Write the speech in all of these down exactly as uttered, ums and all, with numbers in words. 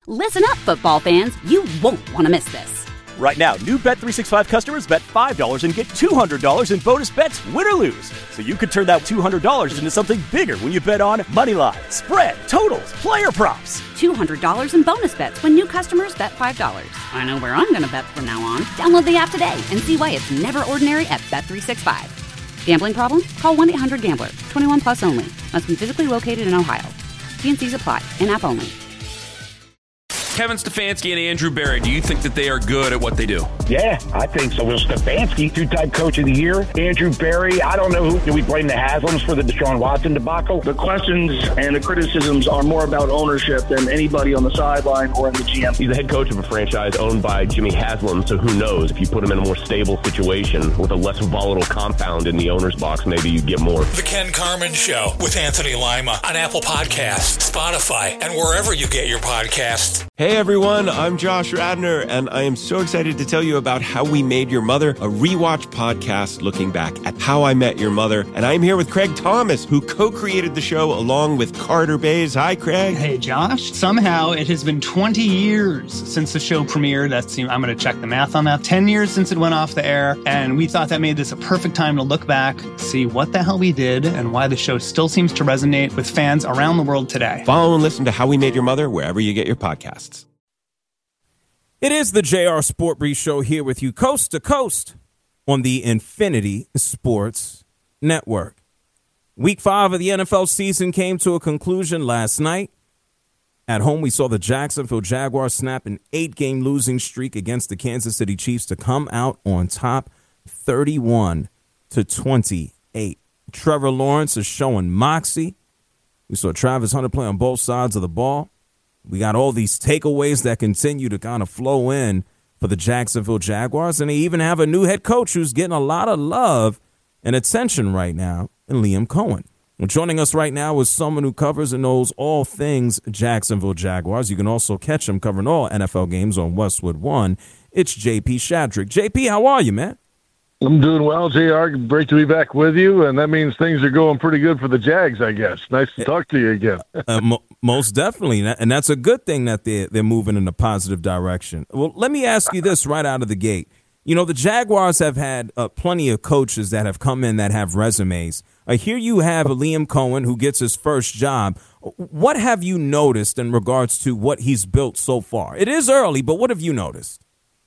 Listen up, football fans. You won't want to miss this. Right now, new Bet three sixty-five customers bet five dollars and get two hundred dollars in bonus bets, win or lose. So you could turn that two hundred dollars into something bigger when you bet on money line, spread, totals, player props. two hundred dollars in bonus bets when new customers bet five dollars. I know where I'm going to bet from now on. Download the app today and see why it's never ordinary at Bet three sixty-five. Gambling problem? Call one eight hundred gambler. twenty-one plus only. Must be physically located in Ohio. T and C's apply. In-app only. Kevin Stefanski and Andrew Berry, do you think that they are good at what they do? Yeah, I think so. Well, Stefanski, two-time coach of the year. Andrew Berry, I don't know who. Do we blame the Haslams for the Deshaun Watson debacle? The questions and the criticisms are more about ownership than anybody on the sideline or in the G M. He's the head coach of a franchise owned by Jimmy Haslam, so who knows? If you put him in a more stable situation with a less volatile compound in the owner's box, maybe you get more. The Ken Carman Show with Anthony Lima on Apple Podcasts, Spotify, and wherever you get your podcasts. Hey everyone, I'm Josh Radner, and I am so excited to tell you about How We Made Your Mother, a rewatch podcast looking back at How I Met Your Mother. And I'm here with Craig Thomas, who co-created the show along with Carter Bays. Hi, Craig. Hey, Josh. Somehow it has been twenty years since the show premiered. That's, I'm going to check the math on that. ten years since it went off the air, and we thought that made this a perfect time to look back, see what the hell we did, and why the show still seems to resonate with fans around the world today. Follow and listen to How We Made Your Mother wherever you get your podcasts. It is the J R Sport Brief Show here with you coast to coast on the Infinity Sports Network. Week five of the N F L season came to a conclusion last night. At home, we saw the Jacksonville Jaguars snap an eight-game losing streak against the Kansas City Chiefs to come out on top thirty-one to twenty-eight. Trevor Lawrence is showing moxie. We saw Travis Hunter play on both sides of the ball. We got all these takeaways that continue to kind of flow in for the Jacksonville Jaguars. And they even have a new head coach who's getting a lot of love and attention right now in Liam Cohen. Well, joining us right now is someone who covers and knows all things Jacksonville Jaguars. You can also catch him covering all N F L games on Westwood One. It's J P Shadrick. J P, how are you, man? I'm doing well, J R. Great to be back with you, and that means things are going pretty good for the Jags, I guess. Nice to talk to you again. uh, mo- most definitely, and that's a good thing that they're, they're moving in a positive direction. Well, let me ask you this right out of the gate. You know, the Jaguars have had uh, plenty of coaches that have come in that have resumes. Uh, here you have a Liam Cohen who gets his first job. What have you noticed in regards to what he's built so far? It is early, but what have you noticed?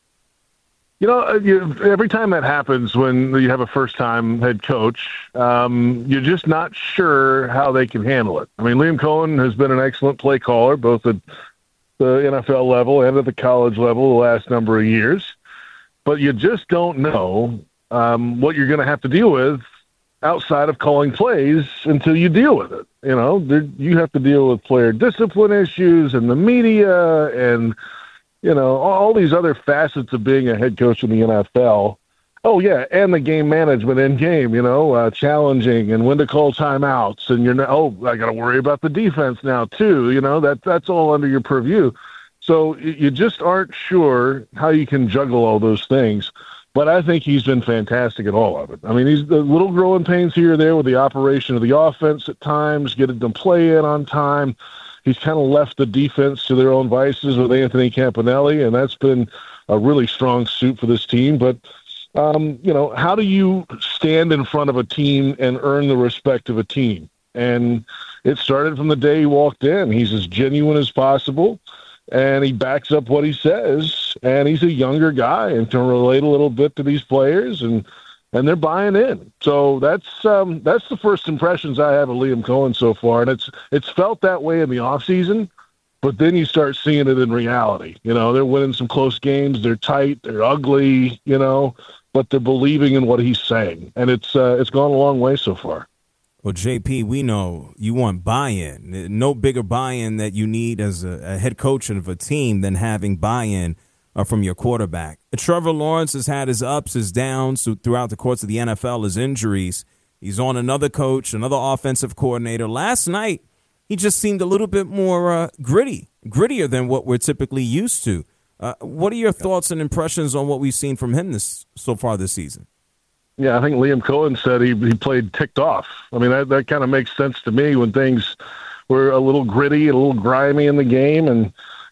You know, you, every time that happens when you have a first-time head coach, um, you're just not sure how they can handle it. I mean, Liam Cohen has been an excellent play caller, both at the N F L level and at the college level the last number of years. But you just don't know um, what you're going to have to deal with outside of calling plays until you deal with it. You know, there, you have to deal with player discipline issues and the media and – you know, all these other facets of being a head coach in the N F L. Oh, yeah, and the game management in game, you know, uh, challenging and when to call timeouts. And you're not, oh, I got to worry about the defense now, too. You know, that that's all under your purview. So you just aren't sure how you can juggle all those things. But I think he's been fantastic at all of it. I mean, he's the little growing pains here or there with the operation of the offense at times, getting them play in on time. He's kind of left the defense to their own vices with Anthony Campanelli, and that's been a really strong suit for this team. But, um, you know, how do you stand in front of a team and earn the respect of a team? And it started from the day he walked in. He's as genuine as possible, and he backs up what he says. And he's a younger guy and can relate a little bit to these players, and and they're buying in. So that's um, that's the first impressions I have of Liam Cohen so far, and it's it's felt that way in the offseason, but then you start seeing it in reality. You know, they're winning some close games, they're tight, they're ugly, you know, but they're believing in what he's saying, and it's uh, it's gone a long way so far. Well, J P, we know you want buy-in. No bigger buy-in that you need as a, a head coach of a team than having buy-in Uh, from your quarterback. Trevor Lawrence has had his ups, his downs throughout the course of the N F L, his injuries. He's on another coach, another offensive coordinator. Last night, he just seemed a little bit more uh, gritty, grittier than what we're typically used to. Uh, what are your thoughts and impressions on what we've seen from him this so far this season? Yeah, I think Liam Cohen said he, he played ticked off. I mean, that, that kind of makes sense to me when things were a little gritty, a little grimy in the game, and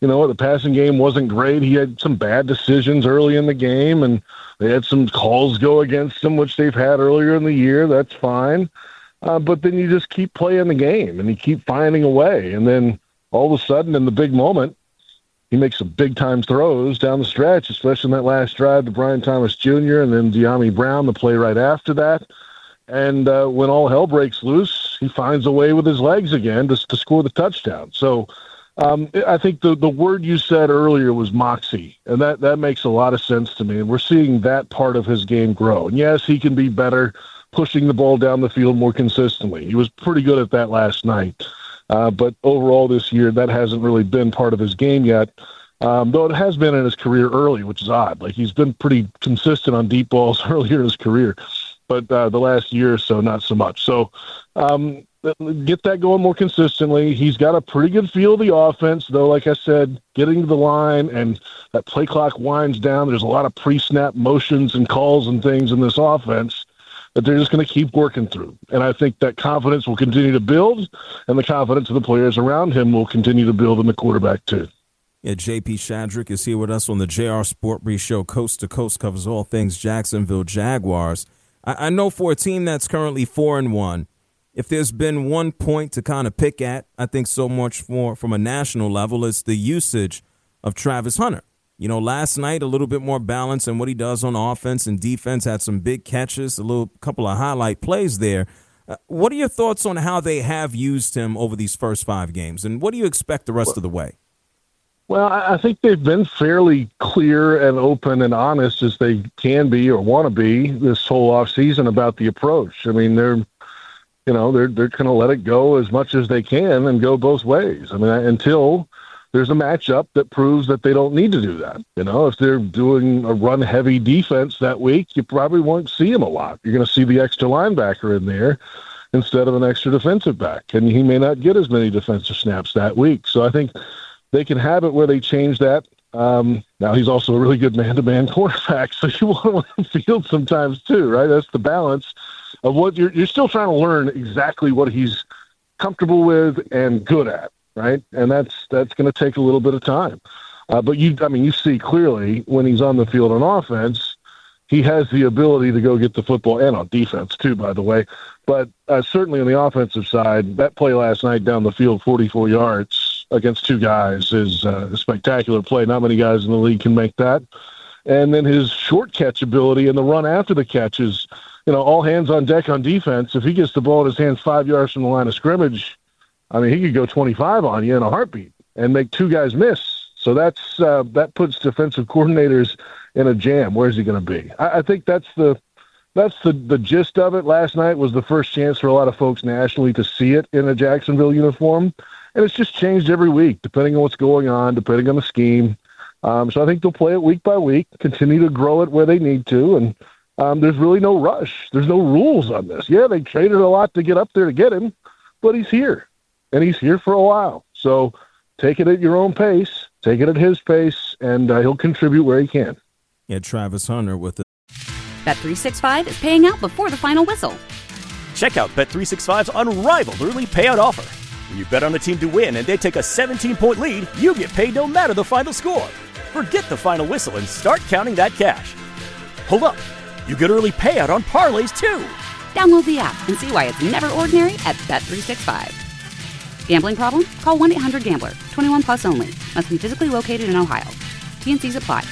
you know, the passing game wasn't great. He had some bad decisions early in the game, and they had some calls go against him, which they've had earlier in the year. That's fine. Uh, but then you just keep playing the game, and you keep finding a way. And then all of a sudden, in the big moment, he makes some big-time throws down the stretch, especially in that last drive to Brian Thomas Junior and then De'Ami Brown, the play right after that. And uh, when all hell breaks loose, he finds a way with his legs again to, to score the touchdown. So um, I think the, the word you said earlier was moxie, and that, that makes a lot of sense to me. And we're seeing that part of his game grow. And yes, he can be better pushing the ball down the field more consistently. He was pretty good at that last night. Uh, but overall this year, that hasn't really been part of his game yet, um, though it has been in his career early, which is odd. Like, he's been pretty consistent on deep balls earlier in his career. But uh, the last year or so, not so much. So um, get that going more consistently. He's got a pretty good feel of the offense, though, like I said, getting to the line and that play clock winds down. There's a lot of pre-snap motions and calls and things in this offense that they're just going to keep working through. And I think that confidence will continue to build, and the confidence of the players around him will continue to build in the quarterback too. Yeah, J P Shadrick is here with us on the J R Sport Brief Show. Coast to Coast covers all things Jacksonville Jaguars. I know for a team that's currently four and one, if there's been one point to kind of pick at, I think so much more from a national level, is the usage of Travis Hunter. You know, last night, a little bit more balance in what he does on offense and defense, had some big catches, a little couple of highlight plays there. Uh, what are your thoughts on how they have used him over these first five games, and what do you expect the rest well, of the way? Well, I think they've been fairly clear and open and honest as they can be or want to be this whole offseason about the approach. I mean, they're, you know, they're they're going to let it go as much as they can and go both ways. I mean, until there's a matchup that proves that they don't need to do that. You know, if they're doing a run-heavy defense that week, you probably won't see him a lot. You're going to see the extra linebacker in there instead of an extra defensive back, and he may not get as many defensive snaps that week. So I think they can have it where they change that. Um, now, he's also a really good man-to-man quarterback, so you want to let him field sometimes too, right? That's the balance of what you're, you're still trying to learn exactly what he's comfortable with and good at, right? And that's that's going to take a little bit of time. Uh, but you, I mean, you see clearly when he's on the field on offense, he has the ability to go get the football, and on defense too, by the way. But uh, certainly on the offensive side, that play last night down the field, forty-four yards against two guys, is uh, a spectacular play. Not many guys in the league can make that. And then his short catch ability and the run after the catch is, you know, all hands on deck on defense. If he gets the ball in his hands five yards from the line of scrimmage, I mean, he could go twenty-five on you in a heartbeat and make two guys miss. So that's uh, that puts defensive coordinators in a jam. Where's he going to be? I, I think that's the that's the, the gist of it. Last night was the first chance for a lot of folks nationally to see it in a Jacksonville uniform. And it's just changed every week, depending on what's going on, depending on the scheme. Um, so I think they'll play it week by week, continue to grow it where they need to. And um, there's really no rush. There's no rules on this. Yeah, they traded a lot to get up there to get him, but he's here. And he's here for a while. So take it at your own pace, take it at his pace, and uh, he'll contribute where he can. Yeah, Travis Hunter with the Bet three sixty-five is paying out before the final whistle. Check out Bet three sixty-five's unrivaled early payout offer. When you bet on a team to win and they take a seventeen-point lead, you get paid no matter the final score. Forget the final whistle and start counting that cash. Hold up. You get early payout on parlays, too. Download the app and see why it's never ordinary at Bet three sixty-five. Gambling problem? Call one eight hundred gambler. twenty-one plus only. Must be physically located in Ohio. T and C's apply.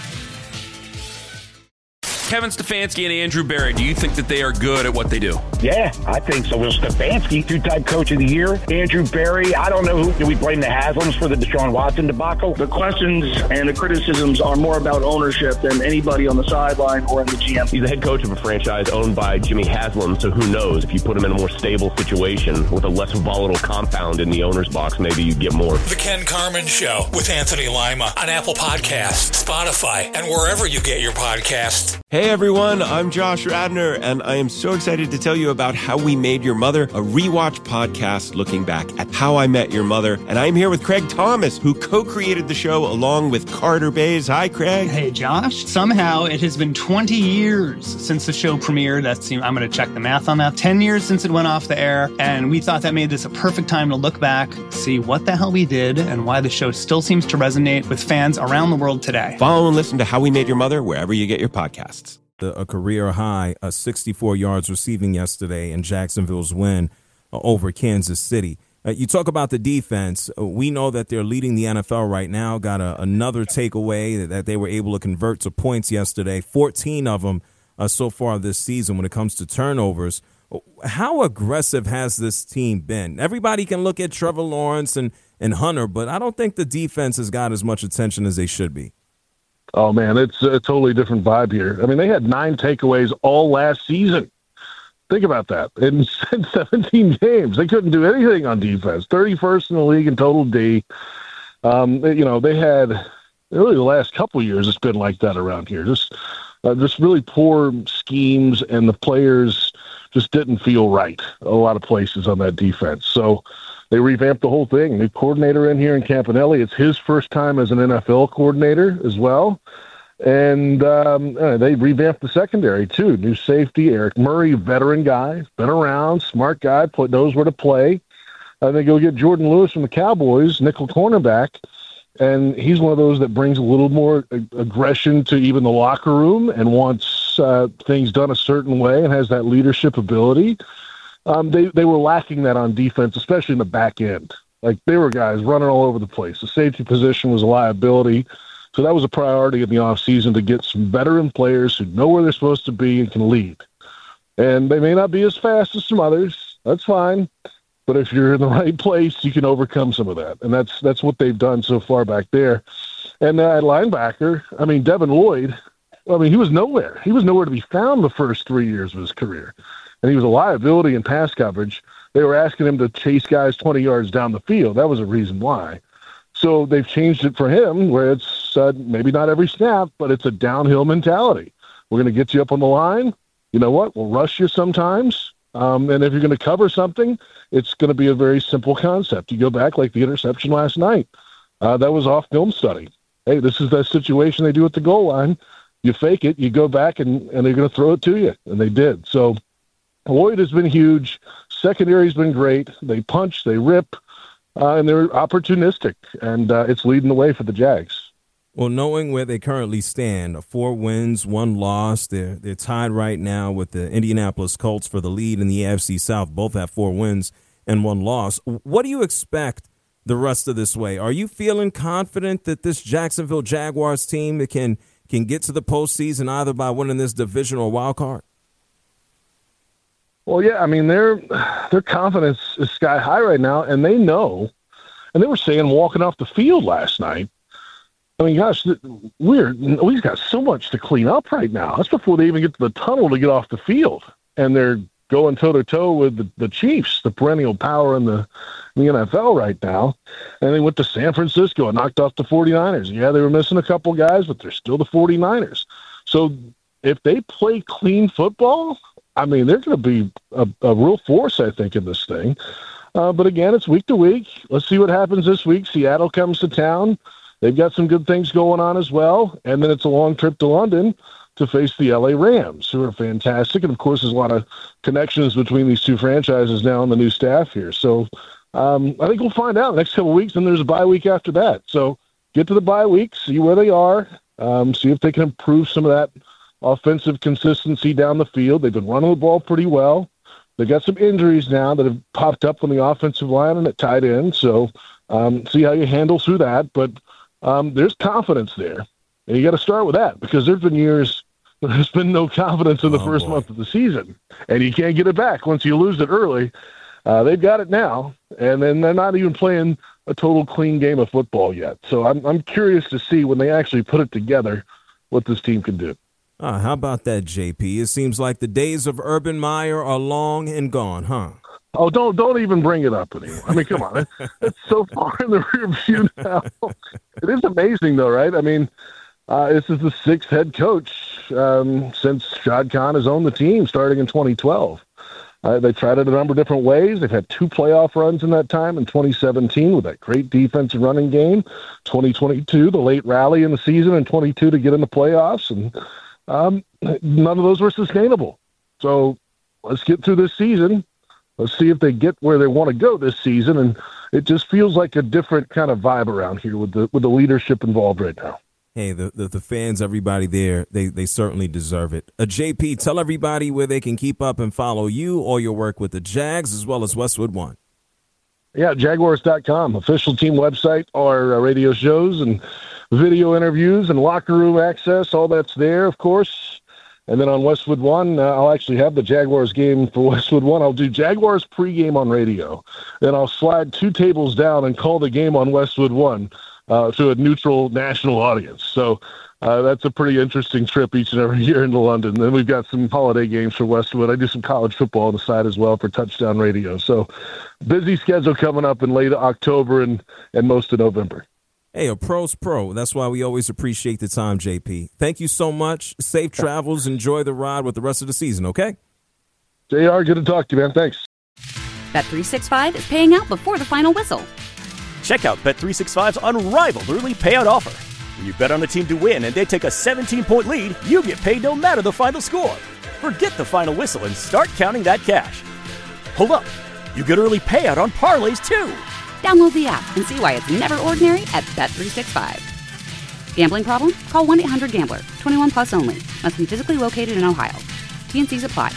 Kevin Stefanski and Andrew Berry, do you think that they are good at what they do? Yeah, I think so. Will Stefanski, two-time coach of the year. Andrew Berry, I don't know who. Do we blame the Haslams for the Deshaun Watson debacle? The questions and the criticisms are more about ownership than anybody on the sideline or in the G M. He's the head coach of a franchise owned by Jimmy Haslam, so who knows? If you put him in a more stable situation with a less volatile compound in the owner's box, maybe you'd get more. The Ken Carman Show with Anthony Lima on Apple Podcasts, Spotify, and wherever you get your podcasts. Hey everyone, I'm Josh Radner, and I am so excited to tell you about How We Made Your Mother, a rewatch podcast looking back at How I Met Your Mother. And I'm here with Craig Thomas, who co-created the show along with Carter Bays. Hi, Craig. Hey, Josh. Somehow it has been twenty years since the show premiered. That's, I'm going to check the math on that. ten years since it went off the air. And we thought that made this a perfect time to look back, see what the hell we did, and why the show still seems to resonate with fans around the world today. Follow and listen to How We Made Your Mother wherever you get your podcasts. A career high, uh, sixty-four yards receiving yesterday in Jacksonville's win uh, over Kansas City. Uh, you talk about the defense. Uh, we know that they're leading the N F L right now. Got a, another takeaway that, that they were able to convert to points yesterday, fourteen of them uh, so far this season when it comes to turnovers. How aggressive has this team been? Everybody can look at Trevor Lawrence and, and Hunter, but I don't think the defense has got as much attention as they should be. Oh, man, it's a totally different vibe here. I mean, they had nine takeaways all last season. Think about that. In seventeen games, they couldn't do anything on defense. thirty-first in the league in total D. Um, you know, they had really the last couple of years, it's been like that around here. Just, uh, just really poor schemes, and the players just didn't feel right a lot of places on that defense. So they revamped the whole thing. New coordinator in here in Campanelli. It's his first time as an N F L coordinator as well. And um, they revamped the secondary, too. New safety, Eric Murray, veteran guy, been around, smart guy, knows where to play. And they go get Jordan Lewis from the Cowboys, nickel cornerback. And he's one of those that brings a little more aggression to even the locker room and wants uh, things done a certain way and has that leadership ability. Um, they, they were lacking that on defense, especially in the back end. Like, they were guys running all over the place. The safety position was a liability. So that was a priority in the offseason to get some veteran players who know where they're supposed to be and can lead. And they may not be as fast as some others. That's fine. But if you're in the right place, you can overcome some of that. And that's that's what they've done so far back there. And uh, at linebacker, I mean, Devin Lloyd, I mean, he was nowhere. He was nowhere to be found the first three years of his career. And he was a liability in pass coverage. They were asking him to chase guys twenty yards down the field. That was a reason why. So they've changed it for him where it's uh, maybe not every snap, but it's a downhill mentality. We're going to get you up on the line. You know what? We'll rush you sometimes. Um, and if you're going to cover something, it's going to be a very simple concept. You go back like the interception last night. Uh, that was off film study. Hey, this is that situation they do at the goal line. You fake it, you go back, and, and they're going to throw it to you. And they did. So Lloyd has been huge. Secondary's been great. They punch, they rip. Uh, and they're opportunistic, and uh, it's leading the way for the Jags. Well, knowing where they currently stand, four wins, one loss, they're they're tied right now with the Indianapolis Colts for the lead in the A F C South. Both have four wins and one loss. What do you expect the rest of this way? Are you feeling confident that this Jacksonville Jaguars team can can get to the postseason either by winning this division or wild card? Well, yeah, I mean, their their confidence is sky high right now, and they know, and they were saying walking off the field last night, I mean, gosh, we're, we've got so much to clean up right now. That's before they even get to the tunnel to get off the field, and they're going toe-to-toe with the, the Chiefs, the perennial power in the, in the N F L right now, and they went to San Francisco and knocked off the forty-niners. Yeah, they were missing a couple guys, but they're still the forty-niners. So if they play clean football, I mean, they're going to be a, a real force, I think, in this thing. Uh, but again, it's week to week. Let's see what happens this week. Seattle comes to town. They've got some good things going on as well. And then it's a long trip to London to face the L A Rams, who are fantastic. And, of course, there's a lot of connections between these two franchises now and the new staff here. So um, I think we'll find out the next couple of weeks, and there's a bye week after that. So get to the bye week, see where they are, um, see if they can improve some of that offensive consistency down the field. They've been running the ball pretty well. They've got some injuries now that have popped up on the offensive line and at tight end. So um, see how you handle through that. But um, there's confidence there. And you got to start with that because there's been years where there's been no confidence in the oh, first boy. month of the season. And you can't get it back once you lose it early. Uh, they've got it now. And then they're not even playing a total clean game of football yet. So I'm, I'm curious to see when they actually put it together what this team can do. Uh, how about that, J P? It seems like the days of Urban Meyer are long and gone, huh? Oh, don't don't even bring it up anymore. I mean, come on. It's so far in the rear view now. It is amazing, though, right? I mean, uh, this is the sixth head coach um, since Shad Khan has owned the team starting in twenty twelve. Uh, they tried it a number of different ways. They've had two playoff runs in that time in twenty seventeen with that great defensive running game. twenty twenty-two, the late rally in the season, and twenty-two to get in the playoffs. And um, none of those were sustainable. So let's get through this season. Let's see if they get where they want to go this season. And it just feels like a different kind of vibe around here with the with the leadership involved right now. Hey, the, the, the fans, everybody there, they, they certainly deserve it. Uh, J P, tell everybody where they can keep up and follow you or your work with the Jags as well as Westwood One. Yeah, Jaguars dot com, official team website, our uh, radio shows and video interviews and locker room access, all that's there, of course. And then on Westwood One, uh, I'll actually have the Jaguars game for Westwood One. I'll do Jaguars pregame on radio. Then I'll slide two tables down and call the game on Westwood One. Uh, to a neutral national audience. So uh, that's a pretty interesting trip each and every year into London. Then we've got some holiday games for Westwood. I do some college football on the side as well for Touchdown Radio. So busy schedule coming up in late October and, and most of November. Hey, a pro's pro. That's why we always appreciate the time, J P. Thank you so much. Safe travels. Enjoy the ride with the rest of the season, okay? J R, good to talk to you, man. Thanks. Bet three sixty-five is paying out before the final whistle. Check out Bet three sixty-five's unrivaled early payout offer. When you bet on a team to win and they take a seventeen-point lead, you get paid no matter the final score. Forget the final whistle and start counting that cash. Hold up. You get early payout on parlays, too. Download the app and see why it's never ordinary at Bet three sixty-five. Gambling problem? Call one eight hundred gambler. twenty-one plus only. Must be physically located in Ohio. T N Cs apply.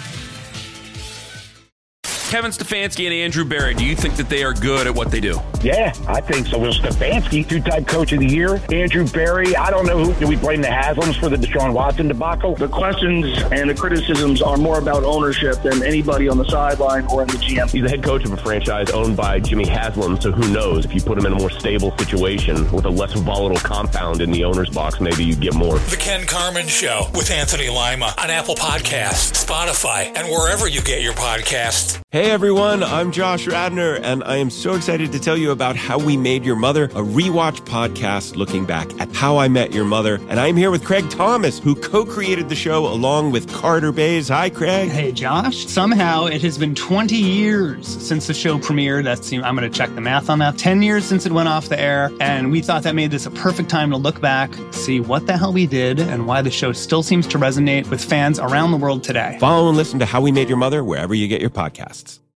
Kevin Stefanski and Andrew Berry, do you think that they are good at what they do? Yeah, I think so. Will Stefanski, two-time coach of the year. Andrew Berry, I don't know who. Do we blame the Haslams for the Deshaun Watson debacle? The questions and the criticisms are more about ownership than anybody on the sideline or in the G M. He's the head coach of a franchise owned by Jimmy Haslam, so who knows? If you put him in a more stable situation with a less volatile compound in the owner's box, maybe you'd get more. The Ken Carman Show with Anthony Lima on Apple Podcasts, Spotify, and wherever you get your podcasts. Hey everyone, I'm Josh Radner, and I am so excited to tell you about How We Made Your Mother, a rewatch podcast looking back at How I Met Your Mother. And I'm here with Craig Thomas, who co-created the show along with Carter Bays. Hi, Craig. Hey, Josh. Somehow it has been twenty years since the show premiered. That's, I'm going to check the math on that. ten years since it went off the air, and we thought that made this a perfect time to look back, see what the hell we did, and why the show still seems to resonate with fans around the world today. Follow and listen to How We Made Your Mother wherever you get your podcasts.